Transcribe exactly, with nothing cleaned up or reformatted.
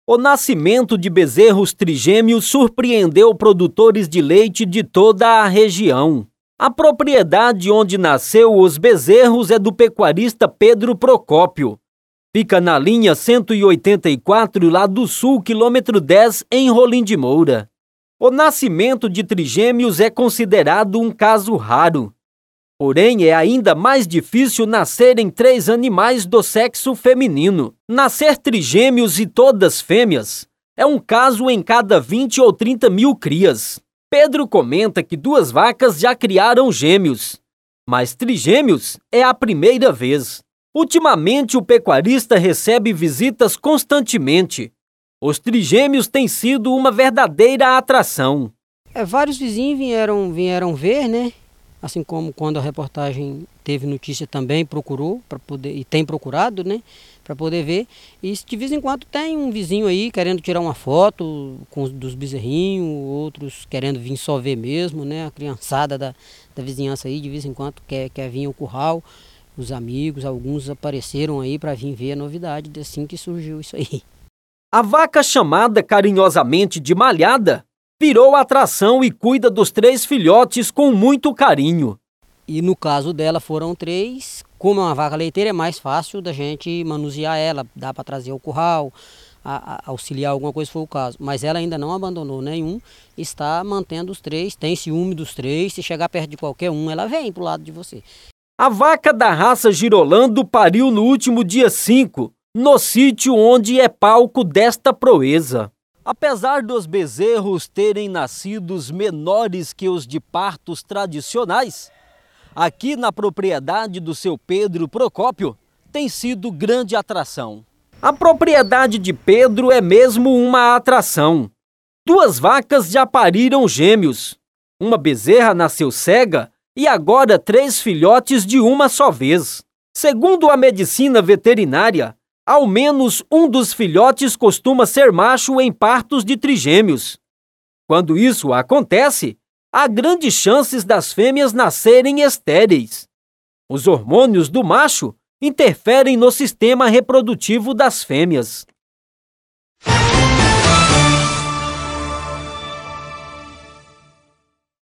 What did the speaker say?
O nascimento de bezerros trigêmeos surpreendeu produtores de leite de toda a região. A propriedade onde nasceu os bezerros é do pecuarista Pedro Procópio. Fica na linha cento e oitenta e quatro, lá do sul, quilômetro dez, em Rolim de Moura. O nascimento de trigêmeos é considerado um caso raro. Porém, é ainda mais difícil nascerem três animais do sexo feminino. Nascer trigêmeos e todas fêmeas é um caso em cada vinte ou trinta mil crias. Pedro comenta que duas vacas já criaram gêmeos, mas trigêmeos é a primeira vez. Ultimamente, o pecuarista recebe visitas constantemente. Os trigêmeos têm sido uma verdadeira atração. É, vários vizinhos vieram, vieram ver, né? Assim como quando a reportagem teve notícia também, procurou para poder, e tem procurado, né? Para poder ver. E de vez em quando tem um vizinho aí querendo tirar uma foto com os, dos bezerrinhos, outros querendo vir só ver mesmo, né? A criançada da, da vizinhança aí de vez em quando quer, quer vir ao curral. Os amigos, alguns apareceram aí para vir ver a novidade assim que surgiu isso aí. A vaca, chamada carinhosamente de Malhada, virou atração e cuida dos três filhotes com muito carinho. E no caso dela foram três. Como é uma vaca leiteira, é mais fácil da gente manusear ela, dá para trazer ao curral, a, a, auxiliar alguma coisa se for o caso. Mas ela ainda não abandonou nenhum, está mantendo os três, tem ciúme dos três, se chegar perto de qualquer um, ela vem pro lado de você. A vaca da raça Girolando pariu no último dia cinco, no sítio onde é palco desta proeza. Apesar dos bezerros terem nascidos menores que os de partos tradicionais, aqui na propriedade do seu Pedro Procópio tem sido grande atração. A propriedade de Pedro é mesmo uma atração. Duas vacas já pariram gêmeos. Uma bezerra nasceu cega e agora três filhotes de uma só vez. Segundo a medicina veterinária, ao menos um dos filhotes costuma ser macho em partos de trigêmeos. Quando isso acontece, há grandes chances das fêmeas nascerem estéreis. Os hormônios do macho interferem no sistema reprodutivo das fêmeas.